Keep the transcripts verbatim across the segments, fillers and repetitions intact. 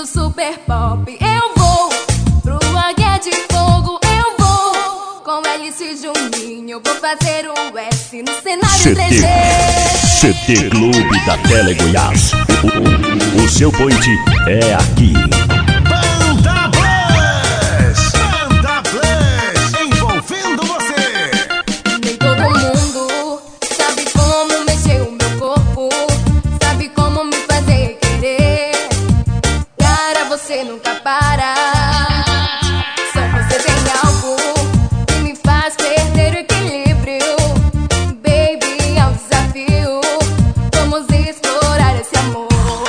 o super pop. Eu vou pro Águia de Fogo, eu vou com Alice Juninho, vou fazer o S no cenário três D. C T Clube da Tele Goiás. O, o, o seu point é aqui. Banda Bless, Banda Bless, envolvendo você. Nem todo mundo sabe como mexer o meu corpo, sabe como me fazer querer. Cara, você nunca para. Só você tem algo que me faz perder o equilíbrio. Baby, é um desafio, vamos explorar esse amor.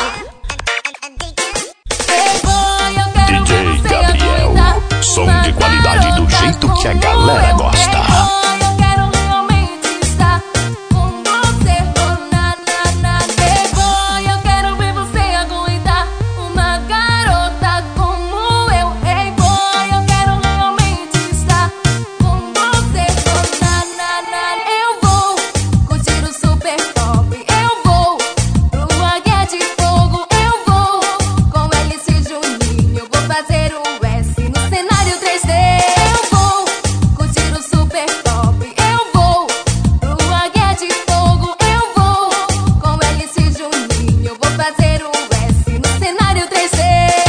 Hey boy, eu quero ver D J você Gabriel, aguentar som uma de qualidade do garota jeito que a como galera eu. gosta. Hey boy, eu quero realmente estar com você. Oh, na, na, na. Hey boy, eu quero ver você aguentar uma garota como eu. Hey boy, eu quero realmente estar com você. Oh, na, na, na. Eu vou curtir o super pop, eu vou pro Águia de Fogo, eu vou com Alice Juninho, vou fazer o S no cenário três D. Eu vou curtir o super pop, eu vou pro Águia de Fogo, eu vou com Alice Juninho, vou fazer o S no cenário três D.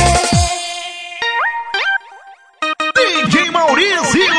D J Maurício.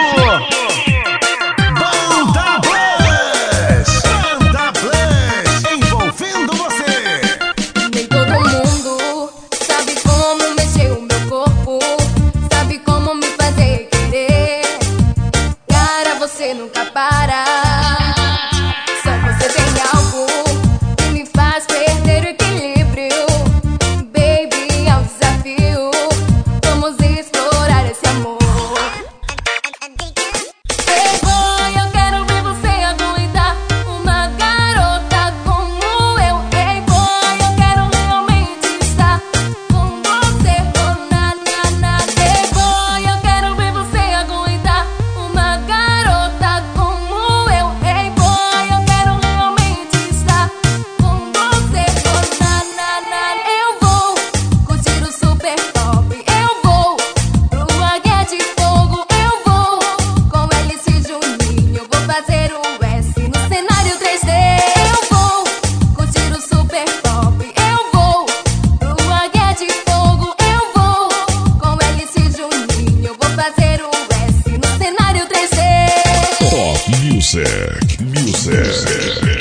Banda Bless, Banda Bless, envolvendo você. Nem todo mundo sabe como mexer o meu corpo, sabe como me fazer querer. Cara, você nunca para. Só você tem algo que me faz perder o equilíbrio. Baby, é um desafio, vamos explorar esse amor. Hey boy, eu quero ver você aguentar uma garota como eu. Hey boy, eu quero realmente estar com você. Oh, na, na, na. Hey boy, eu quero ver você aguentar uma garota como eu. Hey boy, eu quero realmente estar com você. Oh, na, na, na. Eu vou curtir o super pop, eu vou pro Águia de Fogo, eu vou com Alice Juninho, vou fazer o S no cenário três D. Eu vou curtir o super pop, eu vou pro Águia de Fogo, eu vou com Alice Juninho, vou fazer o S no cenário três D. Top Music. Music.